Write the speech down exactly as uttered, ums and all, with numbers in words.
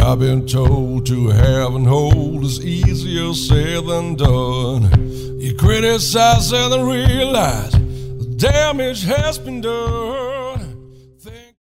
I've been told to have and hold is easier said than done. You criticize and then realize the damage has been done.